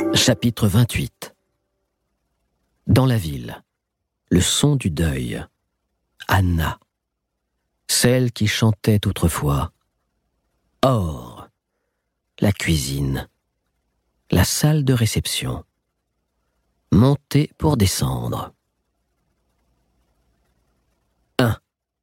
Chapitre 28. Dans la ville, le son du deuil. Anna, celle qui chantait autrefois. Or, la cuisine, la salle de réception. Monter pour descendre. 1.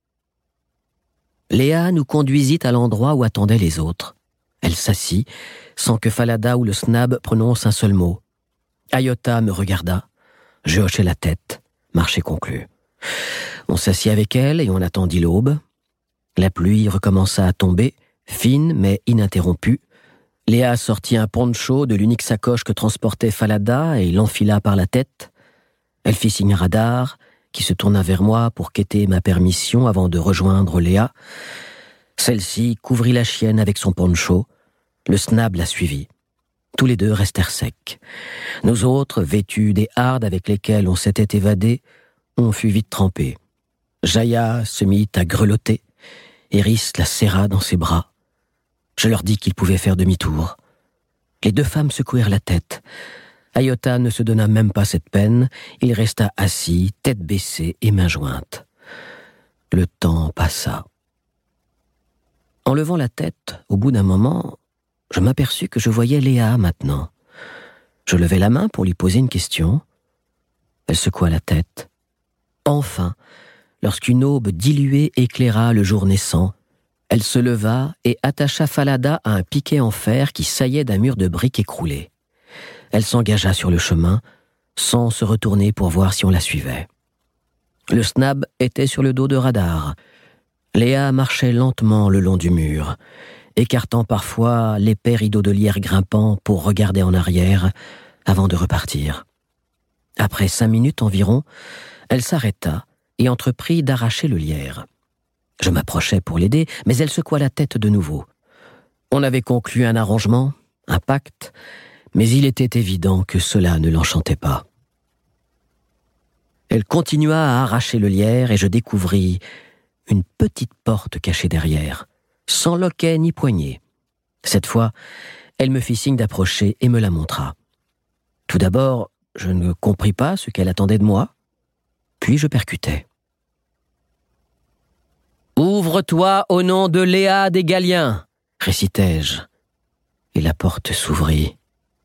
Léa nous conduisit à l'endroit où attendaient les autres. Elle s'assit, sans que Falada ou le Snab prononcent un seul mot. Ayota me regarda. Je hochai la tête. Marché conclu. On s'assit avec elle et on attendit l'aube. La pluie recommença à tomber, fine mais ininterrompue. Léa sortit un poncho de l'unique sacoche que transportait Falada et l'enfila par la tête. Elle fit signe à Radar, qui se tourna vers moi pour quêter ma permission avant de rejoindre Léa. Celle-ci couvrit la chienne avec son poncho. Le Snab la suivit. Tous les deux restèrent secs. Nous autres, vêtus des hardes avec lesquels on s'était évadés, on fut vite trempés. Jaya se mit à grelotter. Eris la serra dans ses bras. Je leur dis qu'ils pouvaient faire demi-tour. Les deux femmes secouèrent la tête. Ayota ne se donna même pas cette peine. Il resta assis, tête baissée et mains jointes. Le temps passa. En levant la tête, au bout d'un moment, je m'aperçus que je voyais Léa maintenant. Je levai la main pour lui poser une question. Elle secoua la tête. Enfin, lorsqu'une aube diluée éclaira le jour naissant, elle se leva et attacha Falada à un piquet en fer qui saillait d'un mur de briques écroulé. Elle s'engagea sur le chemin, sans se retourner pour voir si on la suivait. Le Snab était sur le dos de Radar. Léa marchait lentement le long du mur, écartant parfois l'épais rideau de lierre grimpant pour regarder en arrière avant de repartir. Après 5 minutes environ, elle s'arrêta et entreprit d'arracher le lierre. Je m'approchai pour l'aider, mais elle secoua la tête de nouveau. On avait conclu un arrangement, un pacte, mais il était évident que cela ne l'enchantait pas. Elle continua à arracher le lierre et je découvris une petite porte cachée derrière, sans loquet ni poignée. Cette fois, elle me fit signe d'approcher et me la montra. Tout d'abord, je ne compris pas ce qu'elle attendait de moi, puis je percutai. « Ouvre-toi au nom de Léa des Galiens !» récitai-je, et la porte s'ouvrit.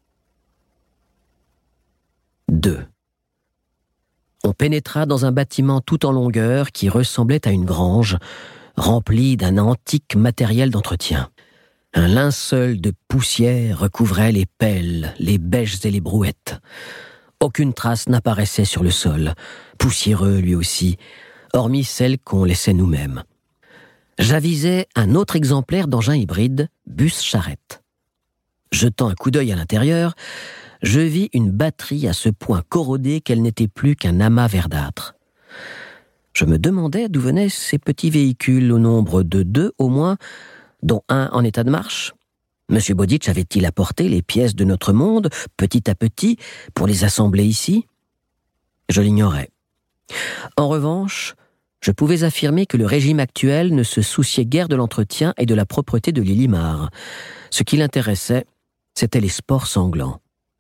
2. On pénétra dans un bâtiment tout en longueur qui ressemblait à une grange, remplie d'un antique matériel d'entretien. Un linceul de poussière recouvrait les pelles, les bêches et les brouettes. Aucune trace n'apparaissait sur le sol, poussiéreux lui aussi, hormis celle qu'on laissait nous-mêmes. J'avisai un autre exemplaire d'engin hybride, bus-charrette. Jetant un coup d'œil à l'intérieur, je vis une batterie à ce point corrodée qu'elle n'était plus qu'un amas verdâtre. Je me demandais d'où venaient ces petits véhicules au nombre de 2 au moins, dont un en état de marche. M. Bodic avait-il apporté les pièces de notre monde, petit à petit, pour les assembler ici ? Je l'ignorais. En revanche, je pouvais affirmer que le régime actuel ne se souciait guère de l'entretien et de la propreté de Lilimar. Ce qui l'intéressait, c'étaient les sports sanglants.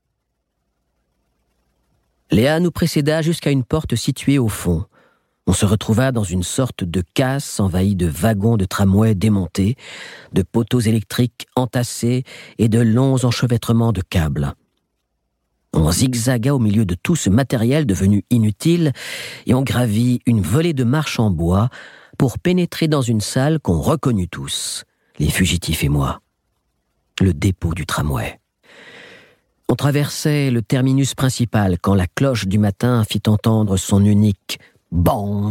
Léa nous précéda jusqu'à une porte située au fond. On se retrouva dans une sorte de casse envahie de wagons de tramway démontés, de poteaux électriques entassés et de longs enchevêtrements de câbles. On zigzaga au milieu de tout ce matériel devenu inutile et on gravit une volée de marches en bois pour pénétrer dans une salle qu'on reconnut tous, les fugitifs et moi. Le dépôt du tramway. On traversait le terminus principal quand la cloche du matin fit entendre son unique « bang »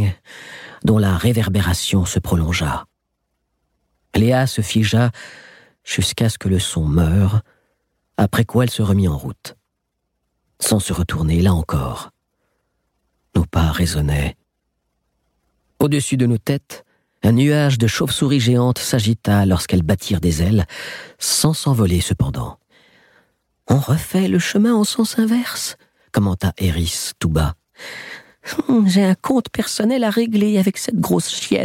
dont la réverbération se prolongea. Léa se figea jusqu'à ce que le son meure, après quoi elle se remit en route. Sans se retourner, là encore. Nos pas résonnaient. Au-dessus de nos têtes, un nuage de chauves-souris géantes s'agita lorsqu'elles battirent des ailes, sans s'envoler cependant. « On refait le chemin en sens inverse » commenta Eris tout bas. « J'ai un compte personnel à régler avec cette grosse chienne. »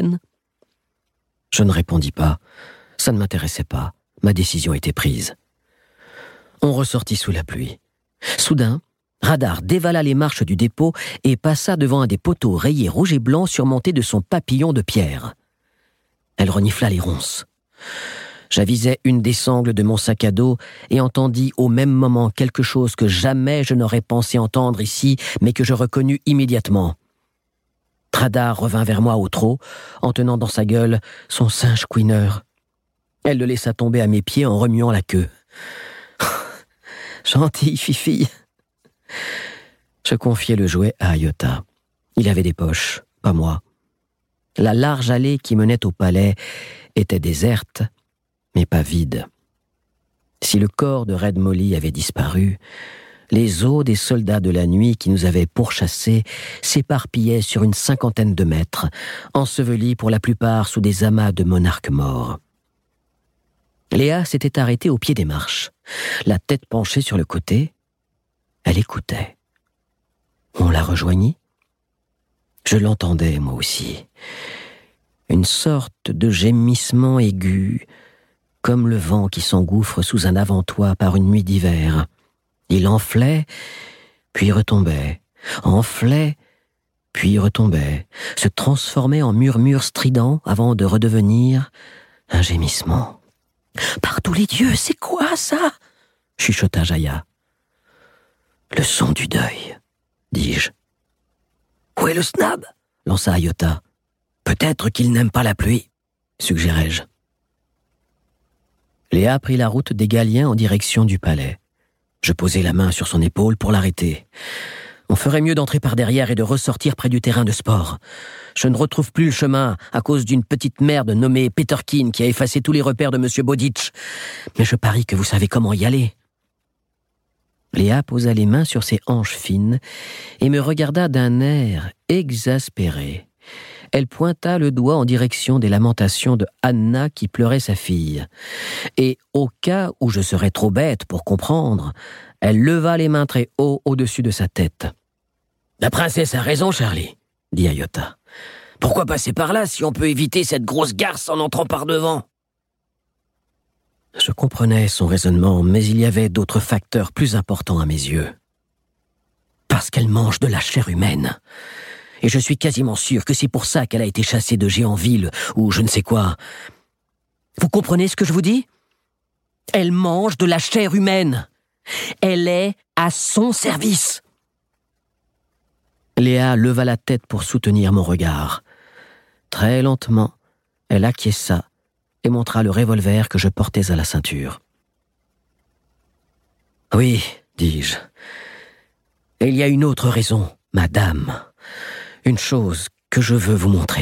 Je ne répondis pas. Ça ne m'intéressait pas. Ma décision était prise. On ressortit sous la pluie. Soudain, Radar dévala les marches du dépôt et passa devant un des poteaux rayés rouge et blanc surmontés de son papillon de pierre. Elle renifla les ronces. J'avisai une des sangles de mon sac à dos et entendis au même moment quelque chose que jamais je n'aurais pensé entendre ici, mais que je reconnus immédiatement. Radar revint vers moi au trot, en tenant dans sa gueule son singe couineur. Elle le laissa tomber à mes pieds en remuant la queue. « Gentille fifille !» Je confiai le jouet à Ayota. Il avait des poches, pas moi. La large allée qui menait au palais était déserte, mais pas vide. Si le corps de Red Molly avait disparu, les os des soldats de la nuit qui nous avaient pourchassés s'éparpillaient sur une 50aine de mètres, ensevelis pour la plupart sous des amas de monarques morts. Léa s'était arrêtée au pied des marches, la tête penchée sur le côté. Elle écoutait. On la rejoignit. Je l'entendais, moi aussi. Une sorte de gémissement aigu, comme le vent qui s'engouffre sous un avant-toit par une nuit d'hiver. Il enflait, puis retombait, enflait, puis retombait, se transformait en murmure strident avant de redevenir un gémissement. « Par tous les dieux, c'est quoi ça ?» chuchota Jaya. « Le son du deuil, dis-je. »« Où est le Snab ?» lança Ayota. « Peut-être qu'il n'aime pas la pluie, » suggérai-je. Léa prit la route des Galiens en direction du palais. Je posai la main sur son épaule pour l'arrêter. On ferait mieux d'entrer par derrière et de ressortir près du terrain de sport. Je ne retrouve plus le chemin à cause d'une petite merde nommée Peterkin qui a effacé tous les repères de M. Bowditch. Mais je parie que vous savez comment y aller. Léa posa les mains sur ses hanches fines et me regarda d'un air exaspéré. Elle pointa le doigt en direction des lamentations de Anna qui pleurait sa fille. Et au cas où je serais trop bête pour comprendre, elle leva les mains très haut au-dessus de sa tête. « La princesse a raison, Charlie, » dit Ayota. « Pourquoi passer par là si on peut éviter cette grosse garce en entrant par devant ?» Je comprenais son raisonnement, mais il y avait d'autres facteurs plus importants à mes yeux. Parce qu'elle mange de la chair humaine. Et je suis quasiment sûr que c'est pour ça qu'elle a été chassée de Géanville, ou je ne sais quoi. Vous comprenez ce que je vous dis ? Elle mange de la chair humaine. Elle est à son service. Léa leva la tête pour soutenir mon regard. Très lentement, elle acquiesça et montra le revolver que je portais à la ceinture. « Oui, dis-je. Et il y a une autre raison, madame. Une chose que je veux vous montrer. »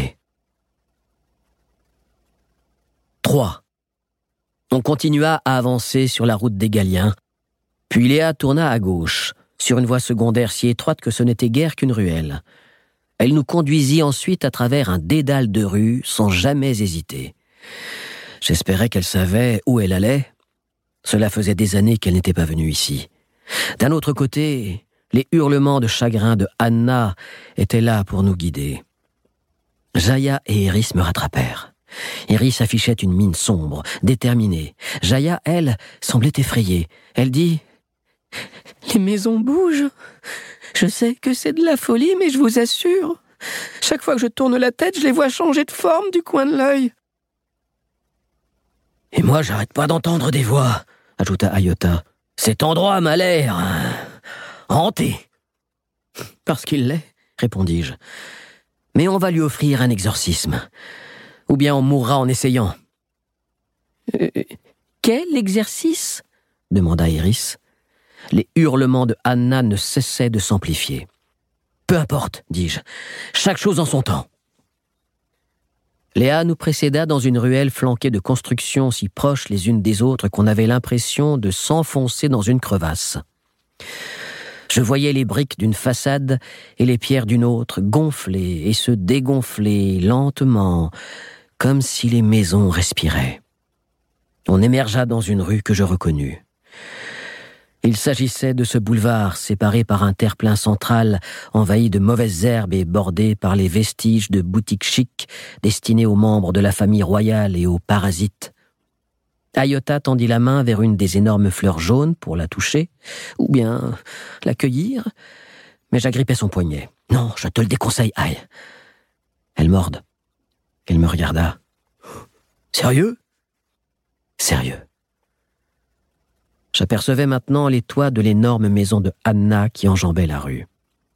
3. On continua à avancer sur la route des Galiens, puis Léa tourna à gauche, sur une voie secondaire si étroite que ce n'était guère qu'une ruelle. Elle nous conduisit ensuite à travers un dédale de rues sans jamais hésiter. J'espérais qu'elle savait où elle allait. Cela faisait des années qu'elle n'était pas venue ici. D'un autre côté, les hurlements de chagrin de Anna étaient là pour nous guider. Jaya et Iris me rattrapèrent. Iris affichait une mine sombre, déterminée. Jaya, elle, semblait effrayée. Elle dit « Les maisons bougent. Je sais que c'est de la folie, mais je vous assure, chaque fois que je tourne la tête, je les vois changer de forme du coin de l'œil. » « Et moi, j'arrête pas d'entendre des voix, » ajouta Ayota. « Cet endroit m'a l'air hanté. »« Parce qu'il l'est, » répondis-je. « Mais on va lui offrir un exorcisme. Ou bien on mourra en essayant. »« Quel exercice ?» demanda Iris. Les hurlements de Anna ne cessaient de s'amplifier. « Peu importe, dis-je. Chaque chose en son temps. » Léa nous précéda dans une ruelle flanquée de constructions si proches les unes des autres qu'on avait l'impression de s'enfoncer dans une crevasse. Je voyais les briques d'une façade et les pierres d'une autre gonfler et se dégonfler lentement, comme si les maisons respiraient. On émergea dans une rue que je reconnus. Il s'agissait de ce boulevard séparé par un terre-plein central envahi de mauvaises herbes et bordé par les vestiges de boutiques chics destinées aux membres de la famille royale et aux parasites. Ayota tendit la main vers une des énormes fleurs jaunes pour la toucher, ou bien la cueillir, mais j'agrippai son poignet. « Non, je te le déconseille, Aïe. » Elle morde. Elle me regarda. « Sérieux ?» ?»« Sérieux. » J'apercevais maintenant les toits de l'énorme maison de Anna qui enjambait la rue.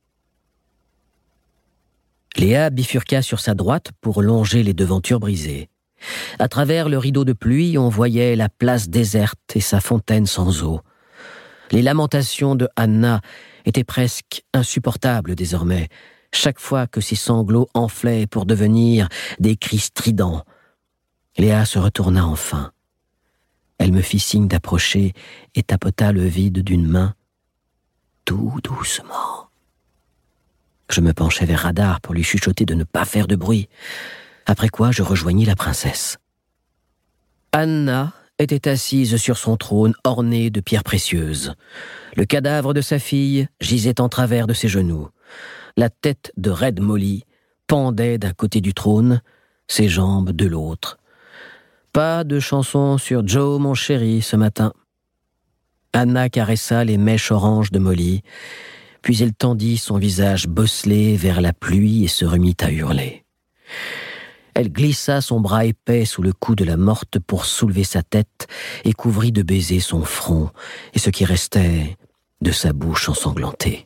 Léa bifurqua sur sa droite pour longer les devantures brisées. À travers le rideau de pluie, on voyait la place déserte et sa fontaine sans eau. Les lamentations de Anna étaient presque insupportables désormais, chaque fois que ses sanglots enflaient pour devenir des cris stridents. Léa se retourna enfin. Elle me fit signe d'approcher et tapota le vide d'une main, tout doucement. Je me penchai vers Radar pour lui chuchoter de ne pas faire de bruit, après quoi je rejoignis la princesse. Anna était assise sur son trône orné de pierres précieuses. Le cadavre de sa fille gisait en travers de ses genoux. La tête de Red Molly pendait d'un côté du trône, ses jambes de l'autre. Pas de chanson sur Joe, mon chéri, ce matin. Anna caressa les mèches oranges de Molly, puis elle tendit son visage bosselé vers la pluie et se remit à hurler. Elle glissa son bras épais sous le cou de la morte pour soulever sa tête et couvrit de baisers son front et ce qui restait de sa bouche ensanglantée.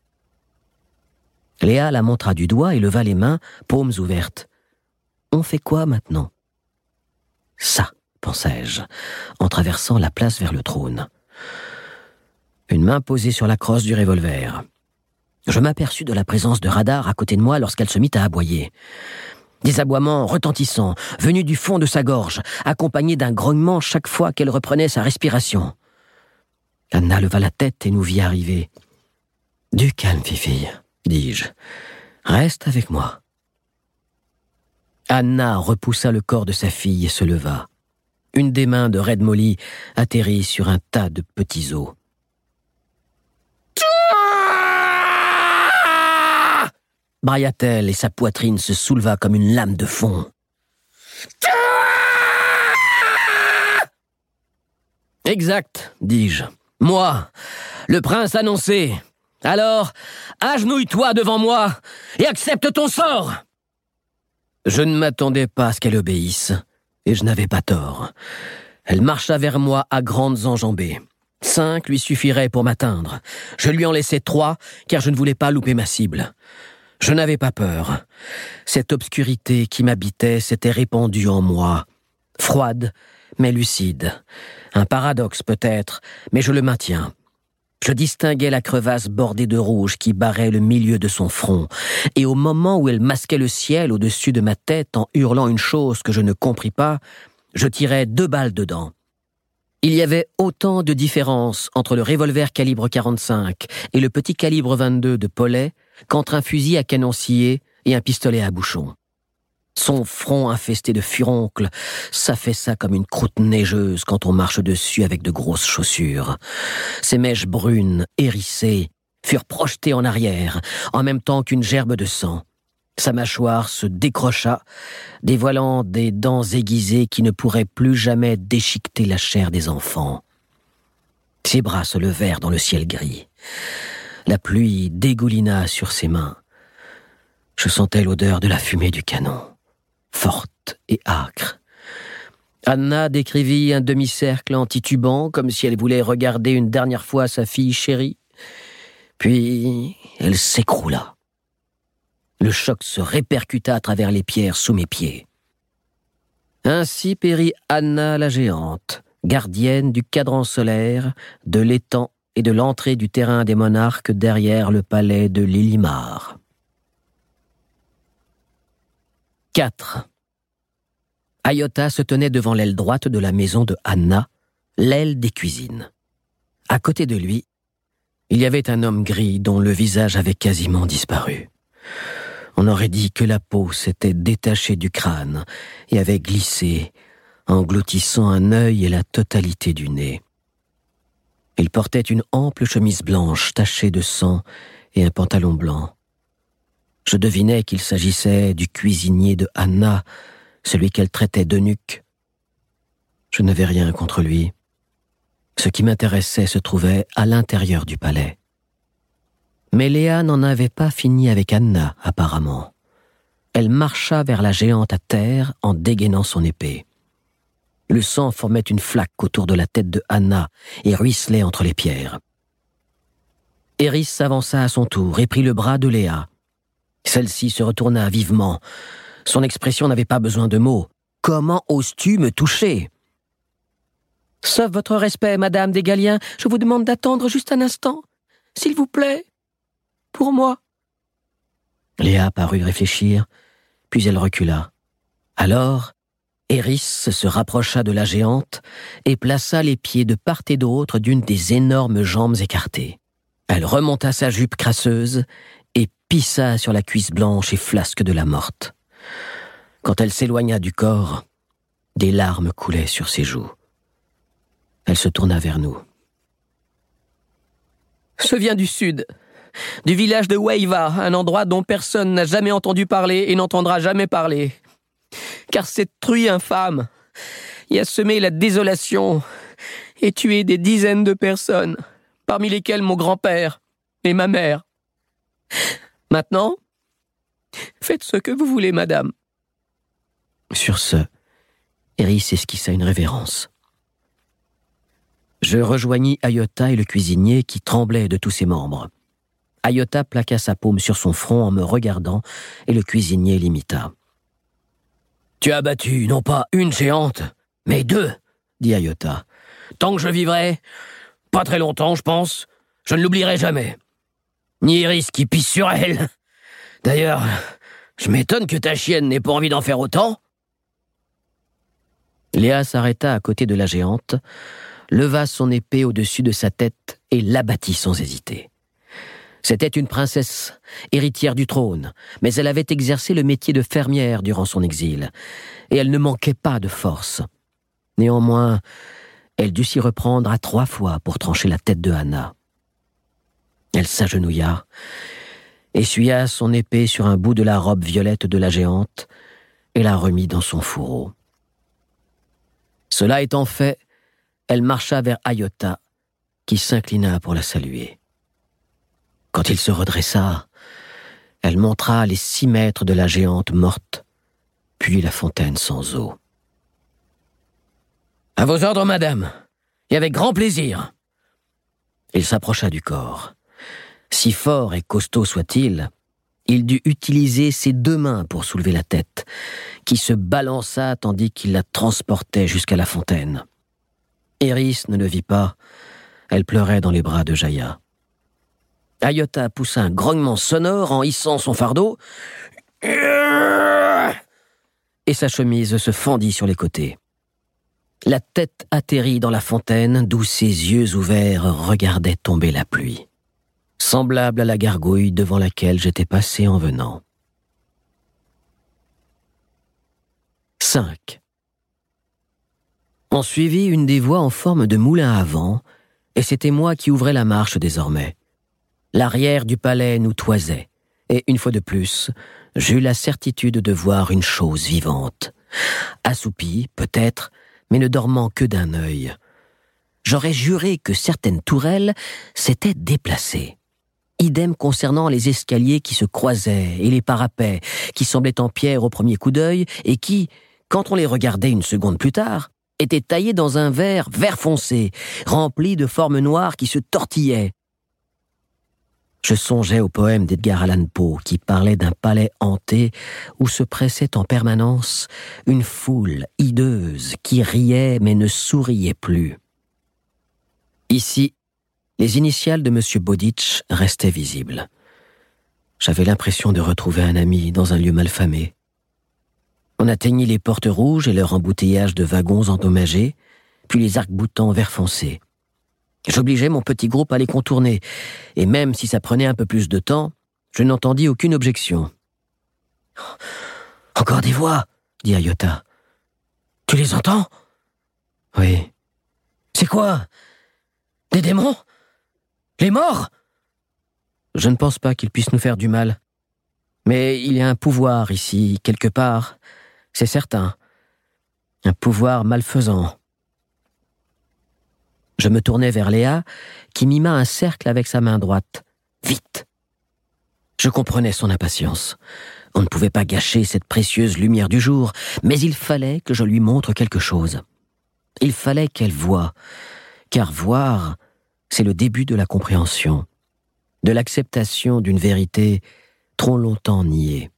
Léa la montra du doigt et leva les mains, paumes ouvertes. « On fait quoi maintenant ?»« Ça, pensai-je, en traversant la place vers le trône. » Une main posée sur la crosse du revolver. Je m'aperçus de la présence de Radar à côté de moi lorsqu'elle se mit à aboyer. Des aboiements retentissants, venus du fond de sa gorge, accompagnés d'un grognement chaque fois qu'elle reprenait sa respiration. Anna leva la tête et nous vit arriver. « Du calme, Fifi, dis-je. Reste avec moi. » Anna repoussa le corps de sa fille et se leva. Une des mains de Red Molly atterrit sur un tas de petits os. Brailla-t-elle et sa poitrine se souleva comme une lame de fond. Exact, dis-je. Moi, le prince annoncé. Alors, agenouille-toi devant moi et accepte ton sort. Je ne m'attendais pas à ce qu'elle obéisse, et je n'avais pas tort. Elle marcha vers moi à grandes enjambées. 5 lui suffiraient pour m'atteindre. Je lui en laissai 3, car je ne voulais pas louper ma cible. Je n'avais pas peur. Cette obscurité qui m'habitait s'était répandue en moi, froide mais lucide. Un paradoxe peut-être, mais je le maintiens. Je distinguais la crevasse bordée de rouge qui barrait le milieu de son front, et au moment où elle masquait le ciel au-dessus de ma tête en hurlant une chose que je ne compris pas, je tirai 2 balles dedans. Il y avait autant de différence entre le revolver calibre 45 et le petit calibre 22 de Paulet qu'entre un fusil à canon scié et un pistolet à bouchon. Son front infesté de furoncles s'affaissa comme une croûte neigeuse quand on marche dessus avec de grosses chaussures. Ses mèches brunes, hérissées, furent projetées en arrière, en même temps qu'une gerbe de sang. Sa mâchoire se décrocha, dévoilant des dents aiguisées qui ne pourraient plus jamais déchiqueter la chair des enfants. Ses bras se levèrent dans le ciel gris. La pluie dégoulina sur ses mains. Je sentais l'odeur de la fumée du canon, forte et âcre. Anna décrivit un demi-cercle en titubant, comme si elle voulait regarder une dernière fois sa fille chérie. Puis elle s'écroula. Le choc se répercuta à travers les pierres sous mes pieds. Ainsi périt Anna la géante, gardienne du cadran solaire, de l'étang et de l'entrée du terrain des monarques derrière le palais de Lilimar. 4. Ayota se tenait devant l'aile droite de la maison de Anna, l'aile des cuisines. À côté de lui, il y avait un homme gris dont le visage avait quasiment disparu. On aurait dit que la peau s'était détachée du crâne et avait glissé, engloutissant un œil et la totalité du nez. Il portait une ample chemise blanche tachée de sang et un pantalon blanc. Je devinais qu'il s'agissait du cuisinier de Anna, celui qu'elle traitait d'eunuque. Je n'avais rien contre lui. Ce qui m'intéressait se trouvait à l'intérieur du palais. Mais Léa n'en avait pas fini avec Anna, apparemment. Elle marcha vers la géante à terre en dégainant son épée. Le sang formait une flaque autour de la tête de Anna et ruisselait entre les pierres. Eris s'avança à son tour et prit le bras de Léa. Celle-ci se retourna vivement. Son expression n'avait pas besoin de mots. « Comment oses-tu me toucher ?» « Sauf votre respect, Madame des Galiens, je vous demande d'attendre juste un instant. S'il vous plaît. Pour moi. » Léa parut réfléchir, puis elle recula. Alors, Eris se rapprocha de la géante et plaça les pieds de part et d'autre d'une des énormes jambes écartées. Elle remonta sa jupe crasseuse et pissa sur la cuisse blanche et flasque de la morte. Quand elle s'éloigna du corps, des larmes coulaient sur ses joues. Elle se tourna vers nous. « Je viens du sud, du village de Weiva, un endroit dont personne n'a jamais entendu parler et n'entendra jamais parler. Car cette truie infâme y a semé la désolation et tué des dizaines de personnes, parmi lesquelles mon grand-père et ma mère. Maintenant, faites ce que vous voulez, madame. » Sur ce, Eris esquissa une révérence. Je rejoignis Ayota et le cuisinier qui tremblait de tous ses membres. Ayota plaqua sa paume sur son front en me regardant et le cuisinier l'imita. « Tu as battu non pas une géante, mais deux, » dit Ayota. « Tant que je vivrai, pas très longtemps, je pense, je ne l'oublierai jamais. Ni Iris qui pisse sur elle. D'ailleurs, je m'étonne que ta chienne n'ait pas envie d'en faire autant. » Léa s'arrêta à côté de la géante, leva son épée au-dessus de sa tête et l'abattit sans hésiter. C'était une princesse, héritière du trône, mais elle avait exercé le métier de fermière durant son exil, et elle ne manquait pas de force. Néanmoins, elle dut s'y reprendre à 3 fois pour trancher la tête de Anna. Elle s'agenouilla, essuya son épée sur un bout de la robe violette de la géante et la remit dans son fourreau. Cela étant fait, elle marcha vers Ayota, qui s'inclina pour la saluer. Quand il se redressa, elle montra les 6 mètres de la géante morte, puis la fontaine sans eau. « À vos ordres, madame, et avec grand plaisir. » Il s'approcha du corps. Si fort et costaud soit-il, il dut utiliser ses 2 mains pour soulever la tête, qui se balança tandis qu'il la transportait jusqu'à la fontaine. Eris ne le vit pas, elle pleurait dans les bras de Jaya. Ayota poussa un grognement sonore en hissant son fardeau, et sa chemise se fendit sur les côtés. La tête atterrit dans la fontaine d'où ses yeux ouverts regardaient tomber la pluie, semblable à la gargouille devant laquelle j'étais passé en venant. 5. On suivit une des voies en forme de moulin à vent, et c'était moi qui ouvrais la marche désormais. L'arrière du palais nous toisait, et une fois de plus, j'eus la certitude de voir une chose vivante. Assoupie, peut-être, mais ne dormant que d'un œil. J'aurais juré que certaines tourelles s'étaient déplacées. Idem concernant les escaliers qui se croisaient et les parapets qui semblaient en pierre au premier coup d'œil et qui, quand on les regardait une seconde plus tard, étaient taillés dans un vert foncé, rempli de formes noires qui se tortillaient. Je songeais au poème d'Edgar Allan Poe qui parlait d'un palais hanté où se pressait en permanence une foule hideuse qui riait mais ne souriait plus. Ici, les initiales de M. Bowditch restaient visibles. J'avais l'impression de retrouver un ami dans un lieu malfamé. On atteignit les portes rouges et leur embouteillage de wagons endommagés, puis les arcs-boutants vert foncé. J'obligeais mon petit groupe à les contourner, et même si ça prenait un peu plus de temps, je n'entendis aucune objection. « Encore des voix !» dit Ayota. « Tu les entends ?»« Oui. »« C'est quoi ? Des démons ? Les morts ?» Je ne pense pas qu'ils puissent nous faire du mal. Mais il y a un pouvoir ici, quelque part, c'est certain. Un pouvoir malfaisant, Je me tournai vers Léa, qui mima un cercle avec sa main droite. « Vite !» Je comprenais son impatience. On ne pouvait pas gâcher cette précieuse lumière du jour, mais il fallait que je lui montre quelque chose. Il fallait qu'elle voie, car voir, c'est le début de la compréhension, de l'acceptation d'une vérité trop longtemps niée.